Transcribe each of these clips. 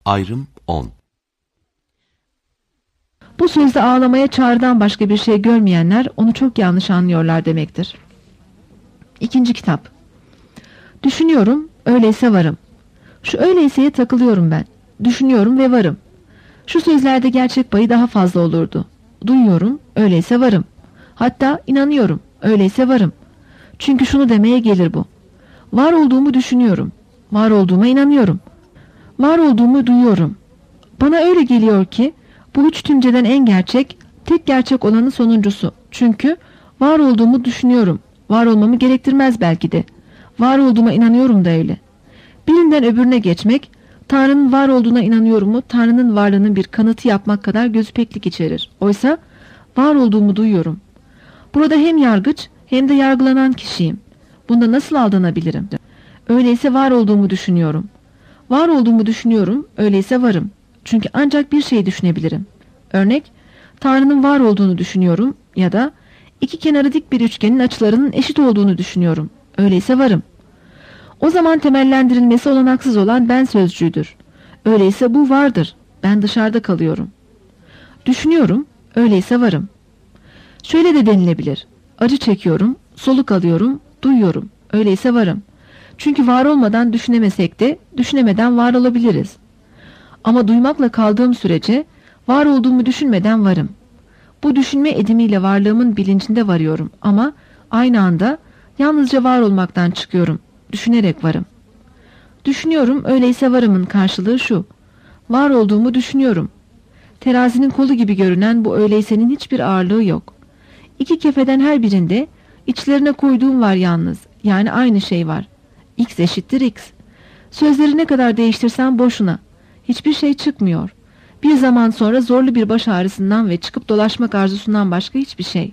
Ayrım 10. Bu sözde ağlamaya çağrıdan başka bir şey görmeyenler onu çok yanlış anlıyorlar demektir. İkinci kitap. Düşünüyorum, öyleyse varım. Şu öyleyseye takılıyorum ben. Düşünüyorum ve varım. Şu sözlerde gerçek payı daha fazla olurdu. Duyuyorum, öyleyse varım. Hatta inanıyorum, öyleyse varım. Çünkü şunu demeye gelir bu. Var olduğumu düşünüyorum. Var olduğuma inanıyorum. Var olduğumu duyuyorum. Bana öyle geliyor ki bu üç tümceden en gerçek, tek gerçek olanın sonuncusu. Çünkü var olduğumu düşünüyorum. Var olmamı gerektirmez belki de. Var olduğuma inanıyorum da öyle. Birinden öbürüne geçmek, Tanrı'nın var olduğuna inanıyorumu Tanrı'nın varlığının bir kanıtı yapmak kadar gözpeklik içerir. Oysa var olduğumu duyuyorum. Burada hem yargıç hem de yargılanan kişiyim. Bunda nasıl aldanabilirim? Öyleyse var olduğumu düşünüyorum. Var olduğumu düşünüyorum, öyleyse varım. Çünkü ancak bir şey düşünebilirim. Örnek, Tanrı'nın var olduğunu düşünüyorum ya da iki kenarı dik bir üçgenin açılarının eşit olduğunu düşünüyorum. Öyleyse varım. O zaman temellendirilmesi olanaksız olan ben sözcüğüdür. Öyleyse bu vardır. Ben dışarıda kalıyorum. Düşünüyorum, öyleyse varım. Şöyle de denilebilir. Acı çekiyorum, soluk alıyorum, duyuyorum. Öyleyse varım. Çünkü var olmadan düşünemesek de düşünemeden var olabiliriz. Ama duymakla kaldığım sürece var olduğumu düşünmeden varım. Bu düşünme edimiyle varlığımın bilincinde varıyorum ama aynı anda yalnızca var olmaktan çıkıyorum. Düşünerek varım. Düşünüyorum, öyleyse varımın karşılığı şu. Var olduğumu düşünüyorum. Terazinin kolu gibi görünen bu öyleysenin hiçbir ağırlığı yok. İki kefeden her birinde içlerine koyduğum var yalnız. Yani aynı şey var. X eşittir X. Sözleri ne kadar değiştirsem boşuna. Hiçbir şey çıkmıyor. Bir zaman sonra zorlu bir baş ağrısından ve çıkıp dolaşmak arzusundan başka hiçbir şey.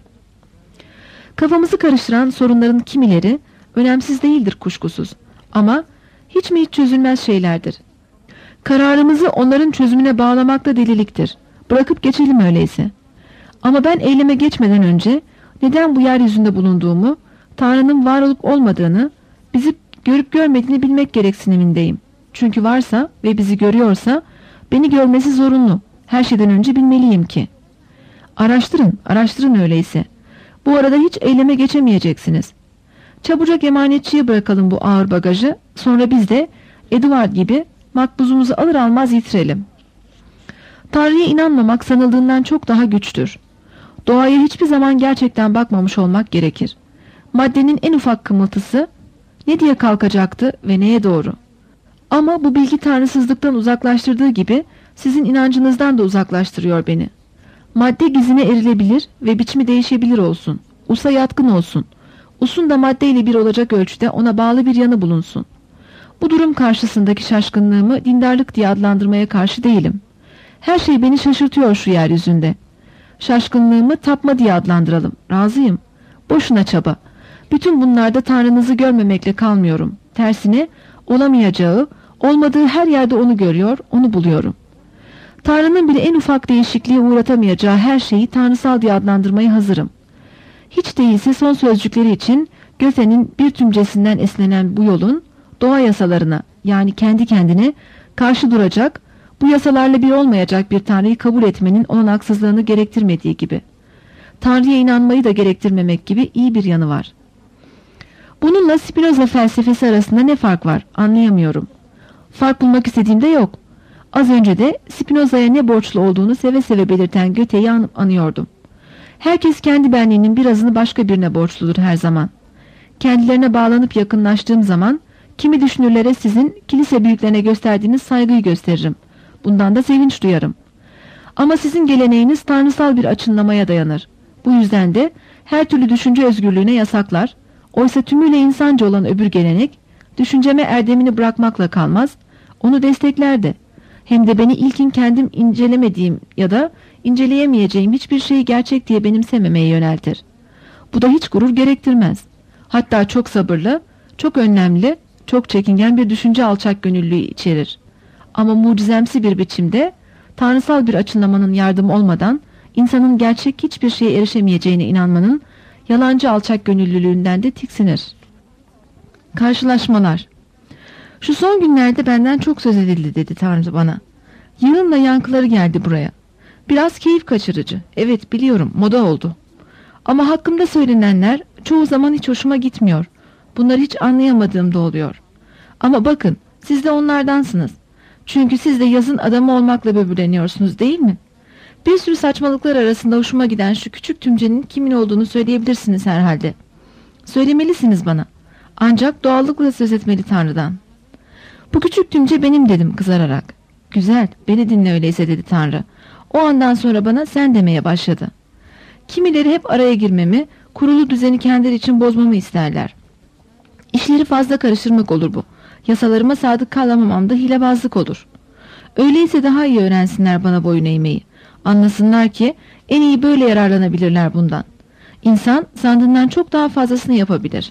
Kafamızı karıştıran sorunların kimileri önemsiz değildir kuşkusuz. Ama hiç mi hiç çözülmez şeylerdir. Kararımızı onların çözümüne bağlamak da deliliktir. Bırakıp geçelim öyleyse. Ama ben eyleme geçmeden önce neden bu yeryüzünde bulunduğumu, Tanrı'nın var olup olmadığını, bizi görüp görmediğini bilmek gereksinimindeyim. Çünkü varsa ve bizi görüyorsa beni görmesi zorunlu. Her şeyden önce bilmeliyim ki. Araştırın öyleyse. Bu arada hiç eyleme geçemeyeceksiniz. Çabucak emanetçiye bırakalım bu ağır bagajı, sonra biz de Edward gibi makbuzumuzu alır almaz yitirelim. Tanrı'ya inanmamak sanıldığından çok daha güçtür. Doğaya hiçbir zaman gerçekten bakmamış olmak gerekir. Maddenin en ufak kımıltısı ne diye kalkacaktı ve neye doğru? Ama bu bilgi tanrısızlıktan uzaklaştırdığı gibi sizin inancınızdan da uzaklaştırıyor beni. Madde gizine erilebilir ve biçimi değişebilir olsun. Usa yatkın olsun. Usun da maddeyle bir olacak ölçüde ona bağlı bir yanı bulunsun. Bu durum karşısındaki şaşkınlığımı dindarlık diye adlandırmaya karşı değilim. Her şey beni şaşırtıyor şu yeryüzünde. Şaşkınlığımı tapma diye adlandıralım. Razıyım. Boşuna çaba. Bütün bunlarda Tanrınızı görmemekle kalmıyorum. Tersine olamayacağı, olmadığı her yerde onu görüyor, onu buluyorum. Tanrı'nın bile en ufak değişikliğe uğratamayacağı her şeyi tanrısal diye adlandırmaya hazırım. Hiç değilse son sözcükleri için Göte'nin bir tümcesinden esinlenen bu yolun doğa yasalarına, yani kendi kendine karşı duracak, bu yasalarla bir olmayacak bir Tanrı'yı kabul etmenin olanaksızlığını gerektirmediği gibi. Tanrı'ya inanmayı da gerektirmemek gibi iyi bir yanı var. Bununla Spinoza felsefesi arasında ne fark var anlayamıyorum. Fark bulmak istediğimde yok. Az önce de Spinoza'ya ne borçlu olduğunu seve seve belirten Göte'yi anıyordum. Herkes kendi benliğinin birazını başka birine borçludur her zaman. Kendilerine bağlanıp yakınlaştığım zaman kimi düşünürlere sizin kilise büyüklerine gösterdiğiniz saygıyı gösteririm. Bundan da sevinç duyarım. Ama sizin geleneğiniz tanrısal bir açınlamaya dayanır. Bu yüzden de her türlü düşünce özgürlüğüne yasaklar. Oysa tümüyle insanca olan öbür gelenek, düşünceme erdemini bırakmakla kalmaz, onu destekler de. Hem de beni ilkin kendim incelemediğim ya da inceleyemeyeceğim hiçbir şeyi gerçek diye benimsememeye yöneltir. Bu da hiç gurur gerektirmez. Hatta çok sabırlı, çok önlemli, çok çekingen bir düşünce alçak gönüllülüğü içerir. Ama mucizemsi bir biçimde, tanrısal bir açınlamanın yardımı olmadan, insanın gerçek hiçbir şeye erişemeyeceğine inanmanın, yalancı alçak gönüllülüğünden de tiksinir. Karşılaşmalar. Şu son günlerde benden çok söz edildi dedi Tanrı bana. Yığınla yankıları geldi buraya. Biraz keyif kaçırıcı. Evet, biliyorum, moda oldu. Ama hakkımda söylenenler çoğu zaman hiç hoşuma gitmiyor. Bunları hiç anlayamadığım da oluyor. Ama bakın, siz de onlardansınız. Çünkü siz de yazın adamı olmakla böbürleniyorsunuz, değil mi? Bir sürü saçmalıklar arasında hoşuma giden şu küçük tümcenin kimin olduğunu söyleyebilirsiniz herhalde. Söylemelisiniz bana. Ancak doğallıkla söz etmeli Tanrı'dan. Bu küçük tümce benim, dedim kızararak. Güzel, beni dinle öyleyse, dedi Tanrı. O andan sonra bana sen demeye başladı. Kimileri hep araya girmemi, kurulu düzeni kendileri için bozmamı isterler. İşleri fazla karıştırmak olur bu. Yasalarıma sadık kalamamam da hilebazlık olur. Öyleyse daha iyi öğrensinler bana boyun eğmeyi. Anlasınlar ki en iyi böyle yararlanabilirler bundan. İnsan sandığından çok daha fazlasını yapabilir.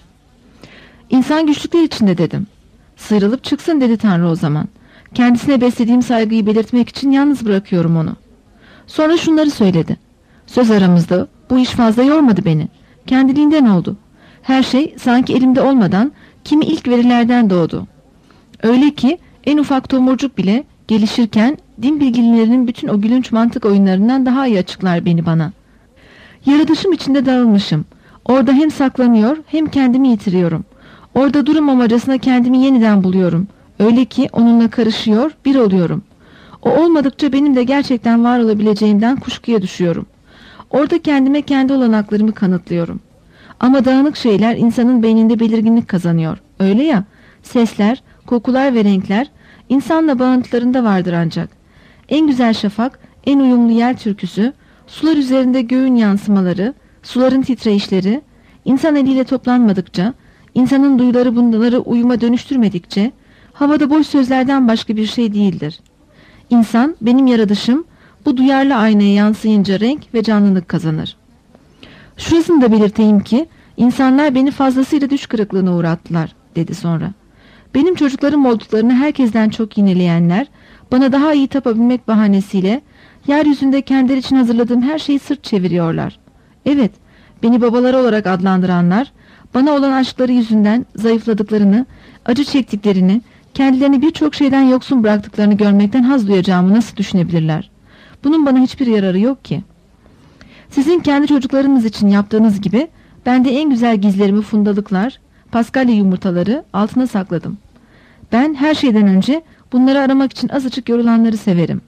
İnsan güçlükler içinde, dedim. Sıyrılıp çıksın, dedi Tanrı o zaman. Kendisine beslediğim saygıyı belirtmek için yalnız bırakıyorum onu. Sonra şunları söyledi. Söz aramızda bu iş fazla yormadı beni. Kendiliğinden oldu. Her şey sanki elimde olmadan kimi ilk verilerden doğdu. Öyle ki en ufak tomurcuk bile gelişirken din bilginlerinin bütün o gülünç mantık oyunlarından daha iyi açıklar beni bana. Yaratışım içinde dağılmışım. Orada hem saklanıyor hem kendimi yitiriyorum. Orada durmamacasına kendimi yeniden buluyorum. Öyle ki onunla karışıyor, bir oluyorum. O olmadıkça benim de gerçekten var olabileceğimden kuşkuya düşüyorum. Orada kendime kendi olanaklarımı kanıtlıyorum. Ama dağınık şeyler insanın beyninde belirginlik kazanıyor. Öyle ya, sesler, kokular ve renkler insanla bağıntılarında vardır ancak. En güzel şafak, en uyumlu yer türküsü, sular üzerinde göğün yansımaları, suların titreyişleri, insan eliyle toplanmadıkça, insanın duyuları bunları uyuma dönüştürmedikçe, havada boş sözlerden başka bir şey değildir. İnsan, benim yaratışım, bu duyarlı aynaya yansıyınca renk ve canlılık kazanır. Şurasını da belirteyim ki, insanlar beni fazlasıyla düş kırıklığına uğrattılar, dedi sonra. Benim çocuklarım olduklarını herkesten çok yineleyenler, bana daha iyi tapabilmek bahanesiyle, yeryüzünde kendileri için hazırladığım her şeyi sırt çeviriyorlar. Evet, beni babaları olarak adlandıranlar, bana olan aşkları yüzünden zayıfladıklarını, acı çektiklerini, kendilerini birçok şeyden yoksun bıraktıklarını görmekten haz duyacağımı nasıl düşünebilirler? Bunun bana hiçbir yararı yok ki. Sizin kendi çocuklarınız için yaptığınız gibi, ben de en güzel gizlerimi fundalıklar, paskalya yumurtaları altına sakladım. Ben her şeyden önce bunları aramak için azıcık yorulanları severim.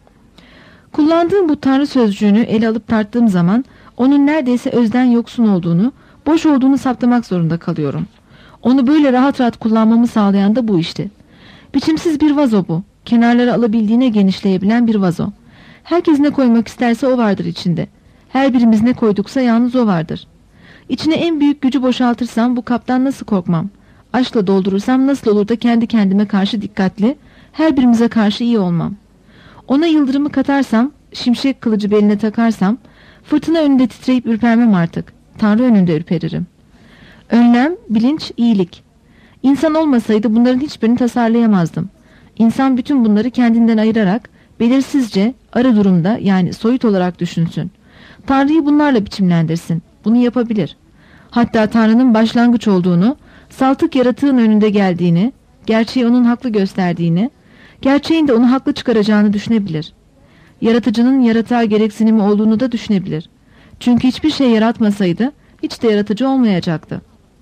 Kullandığım bu Tanrı sözcüğünü ele alıp tarttığım zaman, onun neredeyse özden yoksun olduğunu, boş olduğunu saptamak zorunda kalıyorum. Onu böyle rahat rahat kullanmamı sağlayan da bu işte. Biçimsiz bir vazo bu. Kenarları alabildiğine genişleyebilen bir vazo. Herkes ne koymak isterse o vardır içinde. Her birimiz ne koyduksa yalnız o vardır. İçine en büyük gücü boşaltırsam bu kaptan nasıl korkmam? Aşkla doldurursam nasıl olur da kendi kendime karşı dikkatli, her birimize karşı iyi olmam? Ona yıldırımı katarsam, şimşek kılıcı beline takarsam, fırtına önünde titreyip ürpermem artık. Tanrı önünde ürperirim. Önlem, bilinç, iyilik. İnsan olmasaydı bunların hiçbirini tasarlayamazdım. İnsan bütün bunları kendinden ayırarak, belirsizce, arı durumda yani soyut olarak düşünsün. Tanrı'yı bunlarla biçimlendirsin. Bunu yapabilir. Hatta Tanrı'nın başlangıç olduğunu, saltık yaratığın önünde geldiğini, gerçeği onun haklı gösterdiğini, gerçeğin de onu haklı çıkaracağını düşünebilir. Yaratıcının yaratığa gereksinimi olduğunu da düşünebilir. Çünkü hiçbir şey yaratmasaydı, hiç de yaratıcı olmayacaktı.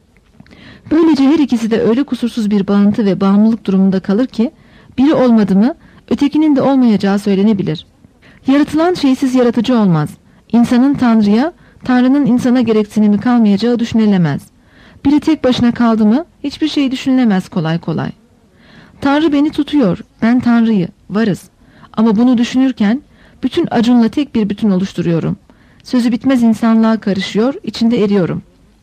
Böylece her ikisi de öyle kusursuz bir bağıntı ve bağımlılık durumunda kalır ki, biri olmadı mı, ötekinin de olmayacağı söylenebilir. Yaratılan şeysiz yaratıcı olmaz. İnsanın Tanrı'ya, Tanrı'nın insana gereksinimi kalmayacağı düşünülemez. Biri tek başına kaldı mı, hiçbir şey düşünülemez kolay kolay. Tanrı beni tutuyor, ben Tanrı'yı, varız. Ama bunu düşünürken, bütün Acun'la tek bir bütün oluşturuyorum. Sözü bitmez insanlığa karışıyor, içinde eriyorum.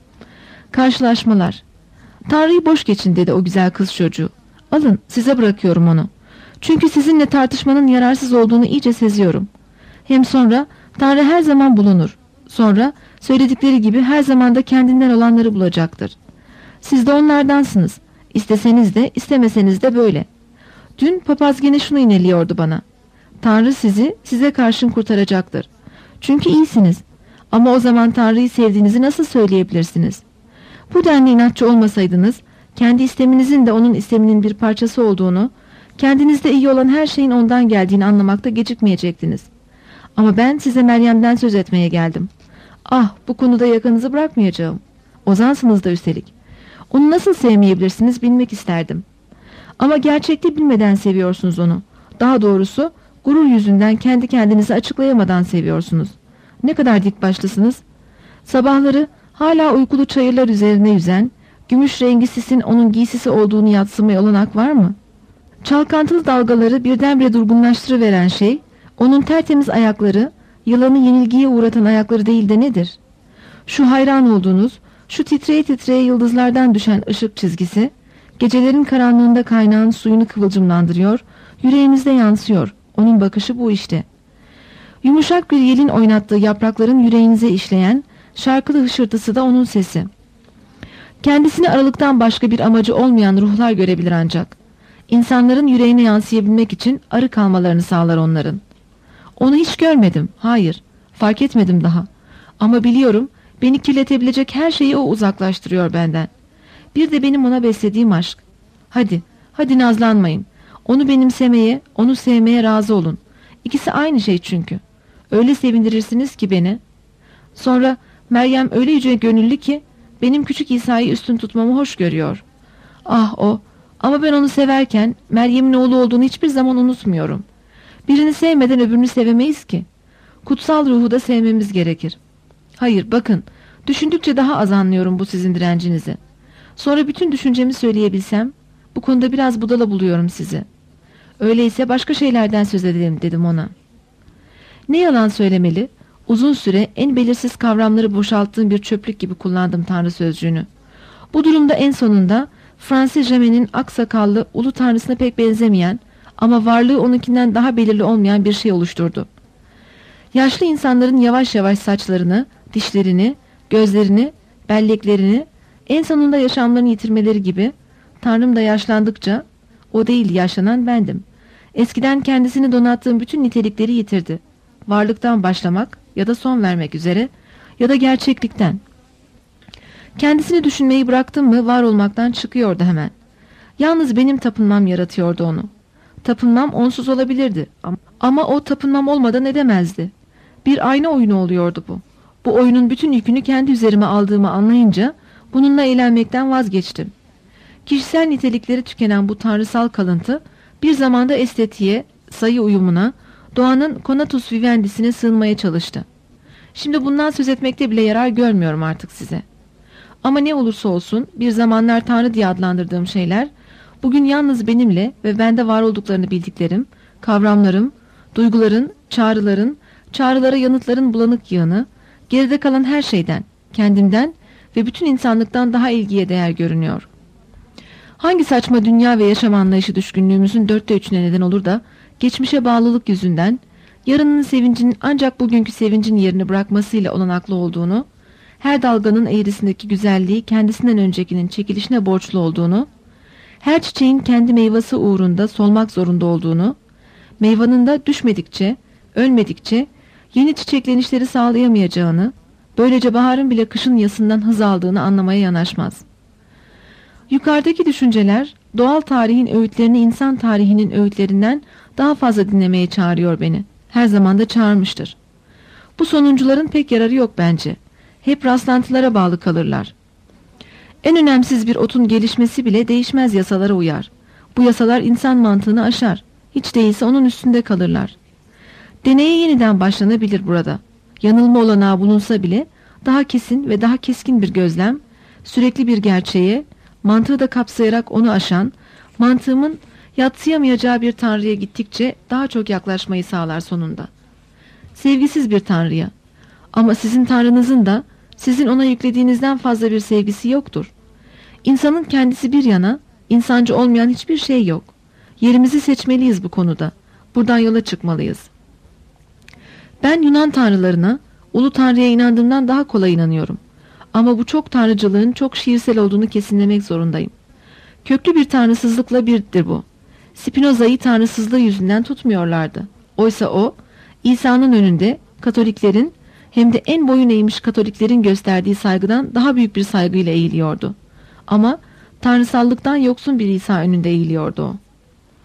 Karşılaşmalar. Tanrı'yı boş geçin, dedi o güzel kız çocuğu. Alın, size bırakıyorum onu. Çünkü sizinle tartışmanın yararsız olduğunu iyice seziyorum. Hem sonra Tanrı her zaman bulunur. Sonra söyledikleri gibi her zaman da kendinden olanları bulacaktır. Siz de onlardansınız. İsteseniz de istemeseniz de böyle. Dün papaz gene şunu ineliyordu bana. Tanrı sizi size karşın kurtaracaktır. Çünkü iyisiniz. Ama o zaman Tanrı'yı sevdiğinizi nasıl söyleyebilirsiniz? Bu denli inatçı olmasaydınız, kendi isteminizin de onun isteminin bir parçası olduğunu, Kendinizde iyi olan her şeyin ondan geldiğini anlamakta gecikmeyecektiniz. Ama ben size Meryem'den söz etmeye geldim. Ah, bu konuda yakanızı bırakmayacağım. Ozansınız da üstelik. Onu nasıl sevmeyebilirsiniz bilmek isterdim. Ama gerçekte bilmeden seviyorsunuz onu. Daha doğrusu gurur yüzünden kendi kendinizi açıklayamadan seviyorsunuz. Ne kadar dik başlısınız. Sabahları hala uykulu çayırlar üzerine yüzen, gümüş rengi sisin onun giysisi olduğunu yadsımaya olanak var mı? Çalkantılı dalgaları birdenbire durgunlaştırıveren şey, onun tertemiz ayakları, yılanı yenilgiye uğratan ayakları değil de nedir? Şu hayran olduğunuz, şu titreye titreye yıldızlardan düşen ışık çizgisi, gecelerin karanlığında kaynağın suyunu kıvılcımlandırıyor, yüreğinizde yansıyor. Onun bakışı bu işte. Yumuşak bir yelin oynattığı yaprakların yüreğinize işleyen, şarkılı hışırtısı da onun sesi. Kendisini aralıktan başka bir amacı olmayan ruhlar görebilir ancak. İnsanların yüreğine yansıyabilmek için arı kalmalarını sağlar onların. Onu hiç görmedim, hayır, fark etmedim daha. Ama biliyorum, beni kirletebilecek her şeyi o uzaklaştırıyor benden. Bir de benim ona beslediğim aşk. Hadi nazlanmayın. Onu benimsemeye, onu sevmeye razı olun. İkisi aynı şey çünkü. Öyle sevindirirsiniz ki beni. Sonra Meryem öyle yüce gönüllü ki benim küçük İsa'yı üstün tutmamı hoş görüyor. Ah o, ama ben onu severken Meryem'in oğlu olduğunu hiçbir zaman unutmuyorum. Birini sevmeden öbürünü sevemeyiz ki. Kutsal ruhu da sevmemiz gerekir. Hayır, bakın, düşündükçe daha az anlıyorum bu sizin direncinizi. Sonra bütün düşüncemi söyleyebilsem, bu konuda biraz budala buluyorum sizi. Öyleyse başka şeylerden söz edelim dedim ona. Ne yalan söylemeli, uzun süre en belirsiz kavramları boşalttığım bir çöplük gibi kullandım Tanrı sözcüğünü. Bu durumda en sonunda Fransız Jamet'in aksakallı ulu tanrısına pek benzemeyen ama varlığı onunkinden daha belirli olmayan bir şey oluşturdu. Yaşlı insanların yavaş yavaş saçlarını, dişlerini, gözlerini, belleklerini, en sonunda yaşamlarını yitirmeleri gibi, Tanrım da yaşlandıkça, o değil yaşlanan bendim. Eskiden kendisini donattığım bütün nitelikleri yitirdi. Varlıktan başlamak ya da son vermek üzere ya da gerçeklikten. Kendisini düşünmeyi bıraktım mı var olmaktan çıkıyordu hemen. Yalnız benim tapınmam yaratıyordu onu. Tapınmam onsuz olabilirdi ama o tapınmam olmadan edemezdi. Bir ayna oyunu oluyordu bu. Bu oyunun bütün yükünü kendi üzerime aldığımı anlayınca bununla eğlenmekten vazgeçtim. Kişisel nitelikleri tükenen bu tanrısal kalıntı bir zamanda estetiğe, sayı uyumuna, doğanın conatus vivendisine sığınmaya çalıştı. Şimdi bundan söz etmekte bile yarar görmüyorum artık size. Ama ne olursa olsun bir zamanlar Tanrı diye adlandırdığım şeyler, bugün yalnız benimle ve bende var olduklarını bildiklerim, kavramlarım, duyguların, çağrılara yanıtların bulanık yığını, geride kalan her şeyden, kendimden ve bütün insanlıktan daha ilgiye değer görünüyor. Hangi saçma dünya ve yaşam anlayışı düşkünlüğümüzün 3/4'üne neden olur da, geçmişe bağlılık yüzünden, yarının sevincinin ancak bugünkü sevincin yerini bırakmasıyla olanaklı olduğunu, her dalganın eğrisindeki güzelliği kendisinden öncekinin çekilişine borçlu olduğunu, her çiçeğin kendi meyvesi uğrunda solmak zorunda olduğunu, meyvanın da düşmedikçe, ölmedikçe yeni çiçeklenişleri sağlayamayacağını, böylece baharın bile kışın yasından hız aldığını anlamaya yanaşmaz. Yukarıdaki düşünceler, doğal tarihin öğütlerini insan tarihinin öğütlerinden daha fazla dinlemeye çağırıyor beni. Her zaman da çağırmıştır. Bu sonuncuların pek yararı yok bence. Hep rastlantılara bağlı kalırlar. En önemsiz bir otun gelişmesi bile değişmez yasalara uyar. Bu yasalar insan mantığını aşar. Hiç değilse onun üstünde kalırlar. Deneye yeniden başlanabilir burada. Yanılma olanağı bulunsa bile daha kesin ve daha keskin bir gözlem, sürekli bir gerçeğe, mantığı da kapsayarak onu aşan, mantığımın yadsıyamayacağı bir tanrıya gittikçe daha çok yaklaşmayı sağlar sonunda. Sevgisiz bir tanrıya. Ama sizin tanrınızın da sizin ona yüklediğinizden fazla bir sevgisi yoktur. İnsanın kendisi bir yana, insancı olmayan hiçbir şey yok. Yerimizi seçmeliyiz bu konuda. Buradan yola çıkmalıyız. Ben Yunan tanrılarına, ulu tanrıya inandığımdan daha kolay inanıyorum. Ama bu çok tanrıcılığın çok şiirsel olduğunu kesinlemek zorundayım. Köklü bir tanrısızlıkla birdir bu. Spinoza'yı tanrısızlığı yüzünden tutmuyorlardı. Oysa o, İsa'nın önünde Katoliklerin hem de en boyun eğmiş Katoliklerin gösterdiği saygıdan daha büyük bir saygıyla eğiliyordu. Ama tanrısallıktan yoksun bir İsa önünde eğiliyordu o.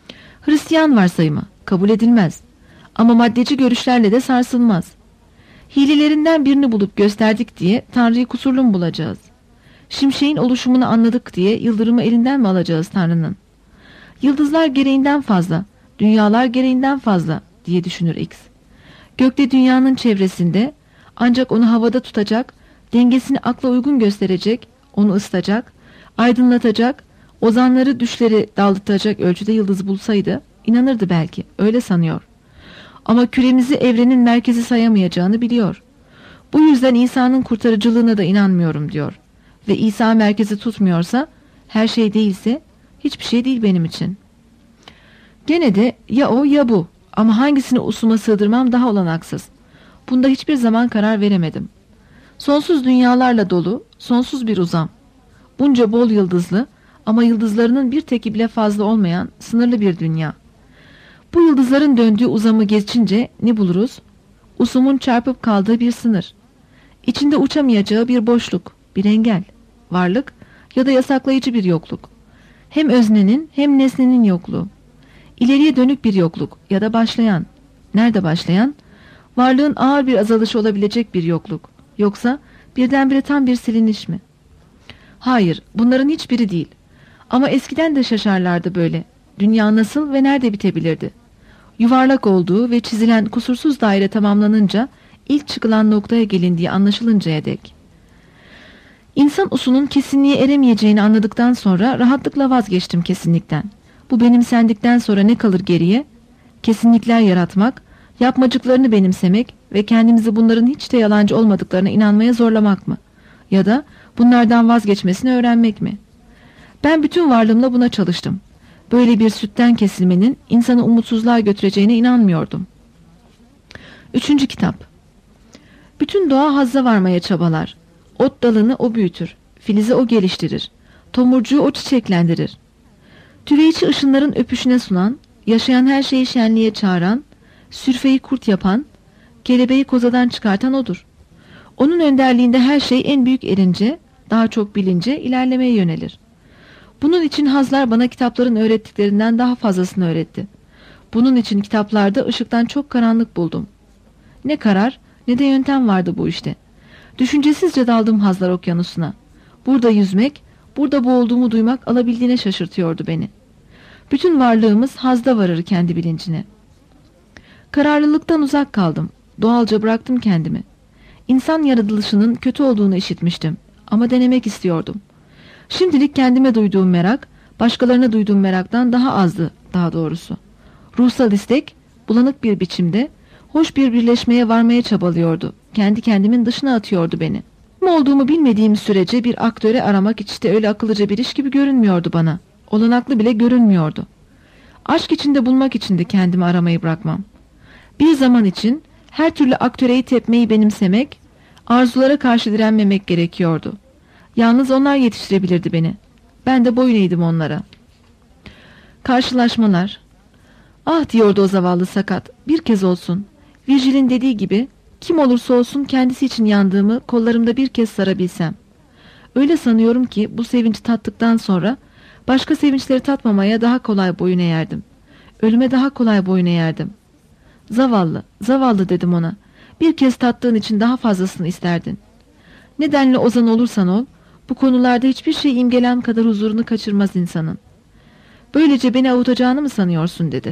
Hristiyan varsayımı kabul edilmez. Ama maddeci görüşlerle de sarsılmaz. Hilelerinden birini bulup gösterdik diye Tanrı'yı kusurlu mu bulacağız? Şimşeğin oluşumunu anladık diye yıldırımı elinden mi alacağız Tanrı'nın? Yıldızlar gereğinden fazla, dünyalar gereğinden fazla diye düşünür X. Gökte dünyanın çevresinde, ancak onu havada tutacak, dengesini akla uygun gösterecek, onu ısıtacak, aydınlatacak, ozanları düşleri daldırtacak ölçüde yıldız bulsaydı inanırdı belki, öyle sanıyor. Ama küremizi evrenin merkezi sayamayacağını biliyor. Bu yüzden İsa'nın kurtarıcılığına da inanmıyorum diyor. Ve İsa merkezi tutmuyorsa, her şey değilse hiçbir şey değil benim için. Gene de ya o ya bu, ama hangisini usuma sığdırmam daha olanaksız. Bunda hiçbir zaman karar veremedim. Sonsuz dünyalarla dolu, sonsuz bir uzam. Bunca bol yıldızlı ama yıldızlarının bir teki bile fazla olmayan sınırlı bir dünya. Bu yıldızların döndüğü uzamı geçince ne buluruz? Usumun çarpıp kaldığı bir sınır. İçinde uçamayacağı bir boşluk, bir engel, varlık ya da yasaklayıcı bir yokluk. Hem öznenin hem nesnenin yokluğu. İleriye dönük bir yokluk ya da başlayan. Nerede başlayan? Varlığın ağır bir azalışı olabilecek bir yokluk. Yoksa birdenbire tam bir siliniş mi? Hayır, bunların hiçbiri değil. Ama eskiden de şaşarlardı böyle. Dünya nasıl ve nerede bitebilirdi? Yuvarlak olduğu ve çizilen kusursuz daire tamamlanınca ilk çıkılan noktaya gelindiği anlaşılıncaya dek. İnsan usunun kesinliğe eremeyeceğini anladıktan sonra rahatlıkla vazgeçtim kesinlikten. Bu benimsendikten sonra ne kalır geriye? Kesinlikler yaratmak, yapmacıklarını benimsemek ve kendimizi bunların hiç de yalancı olmadıklarına inanmaya zorlamak mı? Ya da bunlardan vazgeçmesini öğrenmek mi? Ben bütün varlığımla buna çalıştım. Böyle bir sütten kesilmenin insanı umutsuzluğa götüreceğine inanmıyordum. 3. kitap. Bütün doğa hazza varmaya çabalar. Ot dalını o büyütür, filizi o geliştirir, tomurcuğu o çiçeklendirir. Tüveyçi ışınların öpüşüne sunan, yaşayan her şeyi şenliğe çağıran, sürfeyi kurt yapan, kelebeği kozadan çıkartan odur. Onun önderliğinde her şey en büyük erince, daha çok bilince ilerlemeye yönelir. Bunun için hazlar bana kitapların öğrettiklerinden daha fazlasını öğretti. Bunun için kitaplarda ışıktan çok karanlık buldum. Ne karar ne de yöntem vardı bu işte. Düşüncesizce daldım hazlar okyanusuna. Burada yüzmek, burada boğulduğumu duymak alabildiğine şaşırtıyordu beni. Bütün varlığımız hazda varır kendi bilincine. Kararlılıktan uzak kaldım. Doğalca bıraktım kendimi. İnsan yaratılışının kötü olduğunu işitmiştim. Ama denemek istiyordum. Şimdilik kendime duyduğum merak, başkalarına duyduğum meraktan daha azdı daha doğrusu. Ruhsal istek, bulanık bir biçimde, hoş bir birleşmeye varmaya çabalıyordu. Kendi kendimin dışına atıyordu beni. Kim olduğumu bilmediğim sürece bir aktöre aramak hiç de öyle akıllıca bir iş gibi görünmüyordu bana. Olanaklı bile görünmüyordu. Aşk içinde bulmak için de kendimi aramayı bırakmam. Bir zaman için her türlü aktöreyi tepmeyi benimsemek, arzulara karşı direnmemek gerekiyordu. Yalnız onlar yetiştirebilirdi beni. Ben de boyun eğdim onlara. Karşılaşmalar. Ah diyordu o zavallı sakat. Bir kez olsun. Virgil'in dediği gibi kim olursa olsun kendisi için yandığımı kollarımda bir kez sarabilsem. Öyle sanıyorum ki bu sevinci tattıktan sonra başka sevinçleri tatmamaya daha kolay boyun eğerdim. Ölüme daha kolay boyun eğerdim. Zavallı, zavallı dedim ona. Bir kez tattığın için daha fazlasını isterdin. Nedenle ozan olursan ol, bu konularda hiçbir şey imgelen kadar huzurunu kaçırmaz insanın. Böylece beni avutacağını mı sanıyorsun dedi.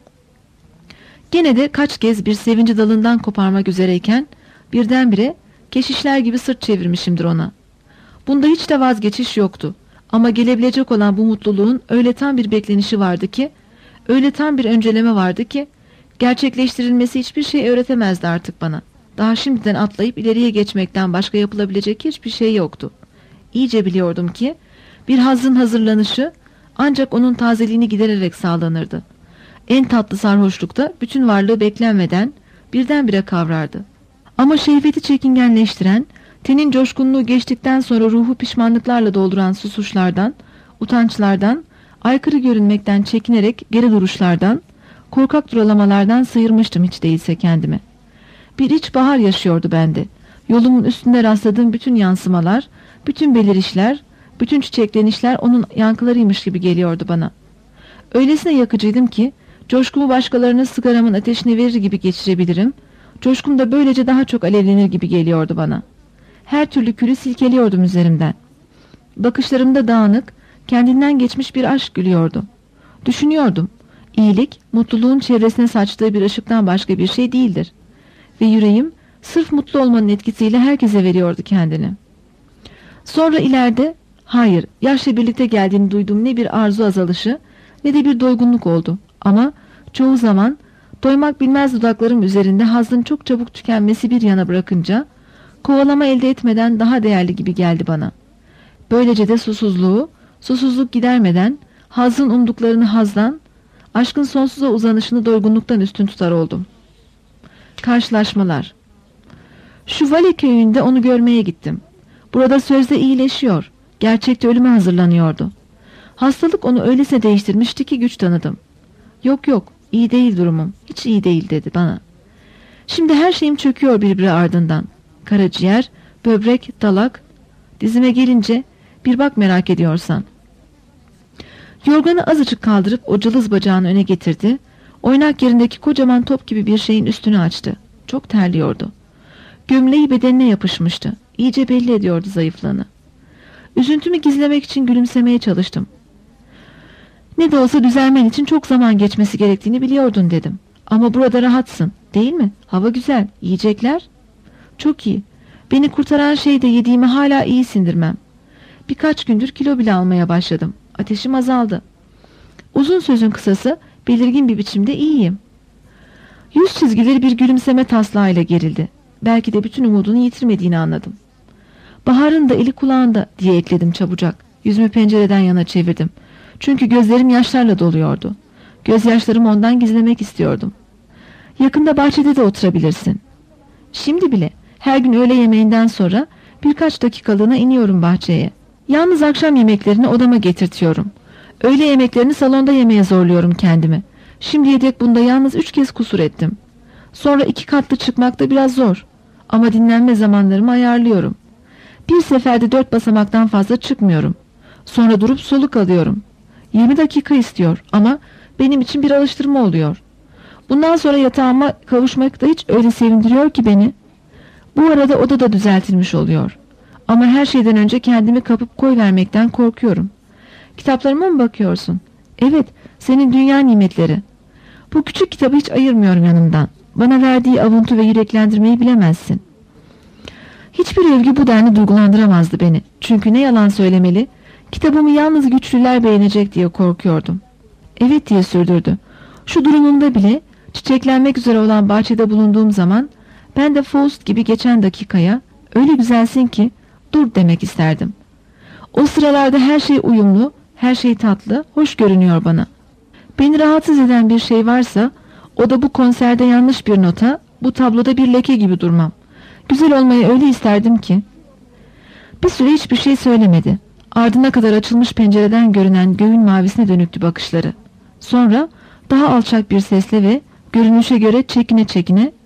Gene de kaç kez bir sevinci dalından koparmak üzereyken birdenbire keşişler gibi sırt çevirmişimdir ona. Bunda hiç de vazgeçiş yoktu. Ama gelebilecek olan bu mutluluğun öyle tam bir beklenişi vardı ki, öyle tam bir önceleme vardı ki, gerçekleştirilmesi hiçbir şey öğretemezdi artık bana. Daha şimdiden atlayıp ileriye geçmekten başka yapılabilecek hiçbir şey yoktu. İyice biliyordum ki, bir hazzın hazırlanışı ancak onun tazeliğini gidererek sağlanırdı. En tatlı sarhoşlukta bütün varlığı beklenmeden birdenbire kavrardı. Ama şehveti çekingenleştiren, tenin coşkunluğu geçtikten sonra ruhu pişmanlıklarla dolduran susuşlardan, utançlardan, aykırı görünmekten çekinerek geri duruşlardan, korkak duralamalardan sıyırmıştım hiç değilse kendimi. Bir iç bahar yaşıyordu bende. Yolumun üstünde rastladığım bütün yansımalar, bütün belirişler, bütün çiçeklenişler onun yankılarıymış gibi geliyordu bana. Öylesine yakıcıydım ki, Coşkumu başkalarının sigaramın ateşine verir gibi geçirebilirim. Coşkum da böylece daha çok alevlenir gibi geliyordu bana. Her türlü külü silkeliyordum üzerimden. Bakışlarımda dağınık, kendinden geçmiş bir aşk gülüyordu. Düşünüyordum. İyilik, mutluluğun çevresine saçtığı bir ışıktan başka bir şey değildir. Ve yüreğim, sırf mutlu olmanın etkisiyle herkese veriyordu kendini. Sonra ileride, hayır, yaşla birlikte geldiğini duyduğum ne bir arzu azalışı, ne de bir doygunluk oldu. Ama çoğu zaman, doymak bilmez dudaklarım üzerinde hazzın çok çabuk tükenmesi bir yana bırakınca, kovalama elde etmeden daha değerli gibi geldi bana. Böylece de susuzluk gidermeden, hazzın umduklarını hazdan, aşkın sonsuza uzanışını doygunluktan üstün tutar oldum. Karşılaşmalar. Şu Vale köyünde onu görmeye gittim. Burada sözde iyileşiyor, gerçekte ölüme hazırlanıyordu. Hastalık onu öylesine değiştirmişti ki güç tanıdım. Yok, iyi değil durumum, hiç iyi değil dedi bana. Şimdi her şeyim çöküyor birbiri ardından. Karaciğer, böbrek, dalak, dizime gelince bir bak merak ediyorsan. Yorganı azıcık kaldırıp o cılız bacağını öne getirdi. Oynak yerindeki kocaman top gibi bir şeyin üstünü açtı. Çok terliyordu. Gömleği bedenine yapışmıştı. İyice belli ediyordu zayıflığını. Üzüntümü gizlemek için gülümsemeye çalıştım. Ne de olsa düzelmen için çok zaman geçmesi gerektiğini biliyordun dedim. Ama burada rahatsın, değil mi? Hava güzel, yiyecekler. Çok iyi. Beni kurtaran şey de yediğimi hala iyi sindirmem. Birkaç gündür kilo bile almaya başladım. Ateşim azaldı. Uzun sözün kısası, belirgin bir biçimde iyiyim. Yüz çizgileri bir gülümseme taslağıyla gerildi. Belki de bütün umudunu yitirmediğini anladım. Bahar'ın da eli kulağında diye ekledim çabucak. Yüzümü pencereden yana çevirdim. Çünkü gözlerim yaşlarla doluyordu. Gözyaşlarımı ondan gizlemek istiyordum. Yakında bahçede de oturabilirsin. Şimdi bile her gün öğle yemeğinden sonra birkaç dakikalığına iniyorum bahçeye. Yalnız akşam yemeklerini odama getirtiyorum. Öğle yemeklerini salonda yemeye zorluyorum kendimi. Şimdiye dek bunda yalnız 3 kez kusur ettim. Sonra 2 katlı çıkmak da biraz zor. Ama dinlenme zamanlarımı ayarlıyorum. Bir seferde 4 basamaktan fazla çıkmıyorum. Sonra durup soluk alıyorum. 20 dakika istiyor ama benim için bir alıştırma oluyor. Bundan sonra yatağıma kavuşmak da hiç öyle sevindiriyor ki beni. Bu arada oda da düzeltilmiş oluyor. Ama her şeyden önce kendimi kapıp koyvermekten korkuyorum. Kitaplarıma mı bakıyorsun? Evet, senin dünya nimetleri. Bu küçük kitabı hiç ayırmıyorum yanımdan. Bana verdiği avuntu ve yüreklendirmeyi bilemezsin. Hiçbir övgü bu denli duygulandıramazdı beni. Çünkü ne yalan söylemeli, kitabımı yalnız güçlüler beğenecek diye korkuyordum. Evet diye sürdürdü. Şu durumumda bile çiçeklenmek üzere olan bahçede bulunduğum zaman ben de Faust gibi geçen dakikaya öyle güzelsin ki dur demek isterdim. O sıralarda her şey uyumlu, her şey tatlı, hoş görünüyor bana. Beni rahatsız eden bir şey varsa o da bu konserde yanlış bir nota, bu tabloda bir leke gibi durmam. Güzel olmayı öyle isterdim ki. Bir süre hiçbir şey söylemedi. Ardına kadar açılmış pencereden görünen göğün mavisine dönüktü bakışları. Sonra daha alçak bir sesle ve görünüşe göre çekine çekine